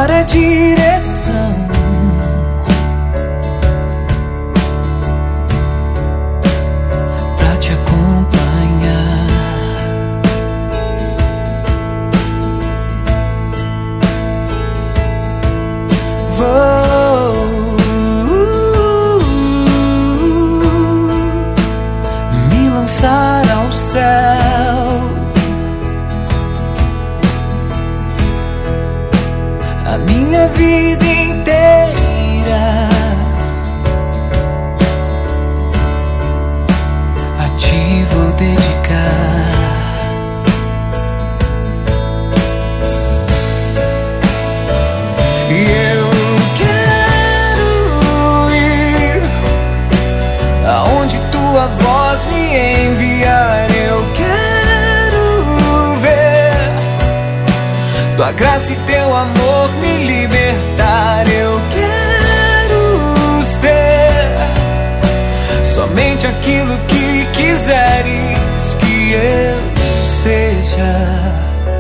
dar a direção. Pra te acompanhar. Vou me lançar ao céu. A minha vida inteira a ti vou dedicar. E eu quero ir aonde tua voz me enviar. Eu quero ver tua graça e teu amor me libertar. Eu quero ser somente aquilo que quiseres que eu seja.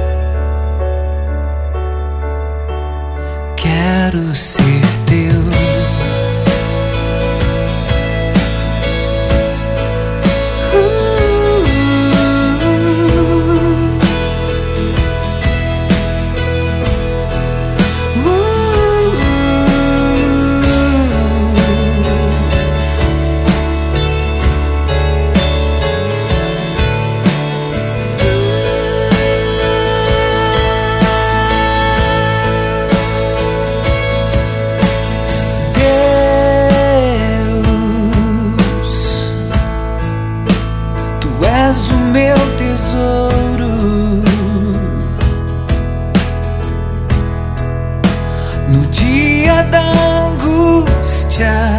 Quero ser teu. És o meu tesouro. No dia da angústia,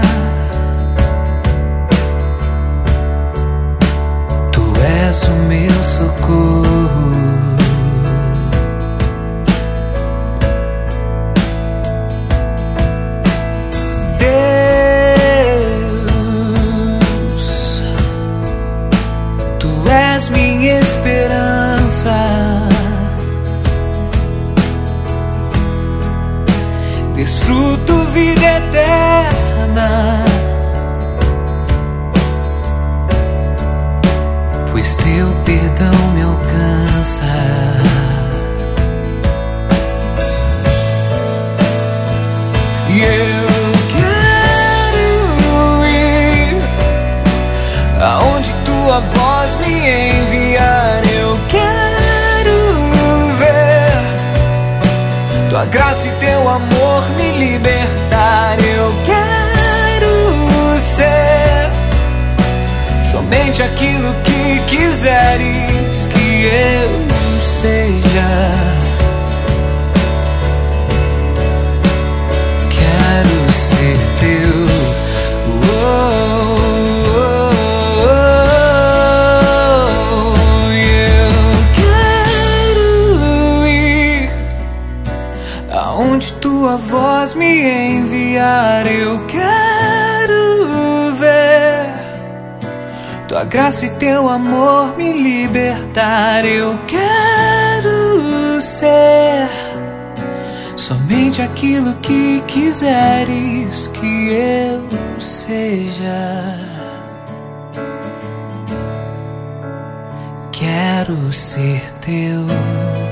tu és o meu socorro. És minha esperança, desfruto vida eterna, pois teu perdão me alcança. E eu quero ir aonde tua voz me enviar. Eu quero ver tua graça e teu amor me libertar. Eu quero ser somente aquilo que quiseres que eu seja. Quero ser teu. Aonde tua voz me enviar. Eu quero ver tua graça e teu amor me libertar. Eu quero ser somente aquilo que quiseres que eu seja. Quero ser teu.